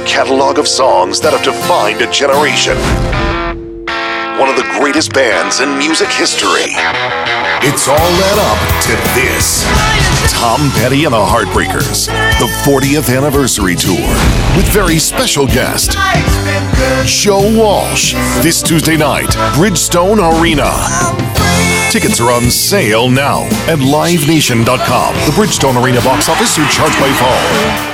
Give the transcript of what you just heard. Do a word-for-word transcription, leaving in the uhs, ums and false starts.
catalog of songs that have defined a generation. One of the greatest bands in music history. It's all led up to this. Tom Petty and the Heartbreakers, the fortieth anniversary tour, with very special guest, Joe Walsh, this Tuesday night, Bridgestone Arena. Tickets are on sale now at live nation dot com. The Bridgestone Arena box office are charged by phone.